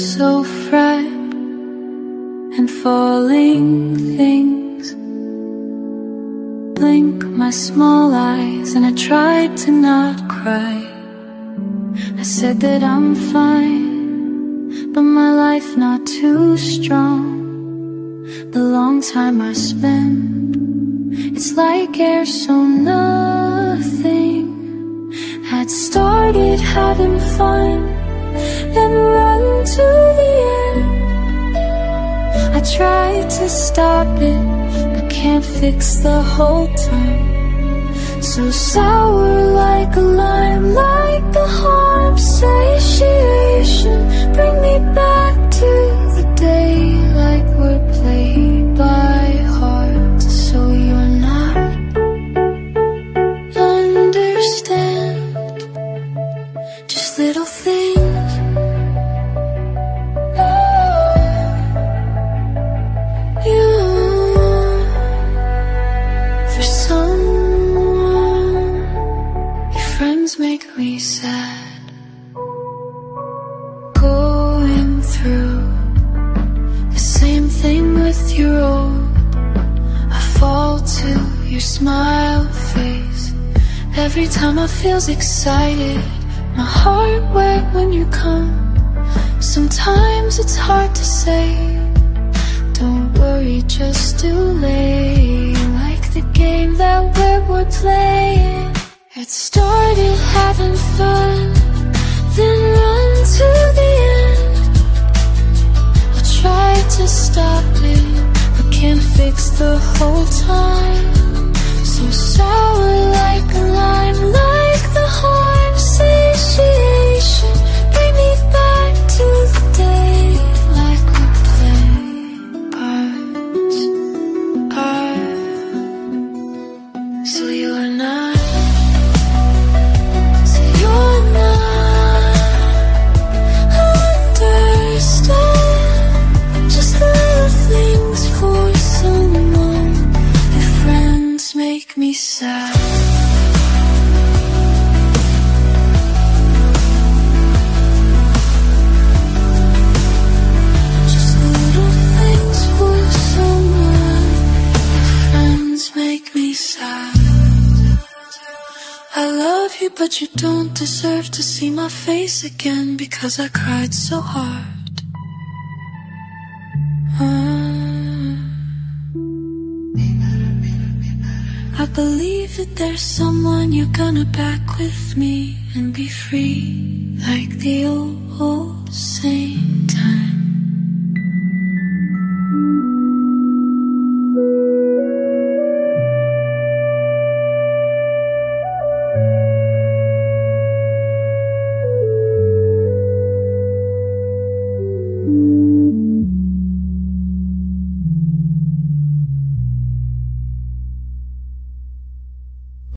so fresh and falling things blink my small eyes, and I tried to not cry. I said that I'm fine, but my life not too strong. The long time I spend, it's like air, so nothing. Had started having fun and run to the end. I tried to stop it, but can't fix the whole time. So sour like a lime, like a harm satiation. Bring me back to the day, like we're played by hearts. So you're not understand just little things. For someone, your friends make me sad. Going through the same thing with your old. I fall to your smile face every time I feels excited. My heart wet when you come. Sometimes it's hard to say. Don't worry, just delay. Like the game that we're playing. It started having fun, then run to the end. I tried to stop it, but can't fix the whole time. So sour like a lime, like the harm satiation. Bring me back to the day, like we played parts. So you're not, understand just little things for someone. Your friends make me sad. Just little things for someone. Your friends make me sad. I love you, but you don't deserve to see my face again, because I cried so hard. I believe that there's someone you're gonna back with me and be free like the old same time.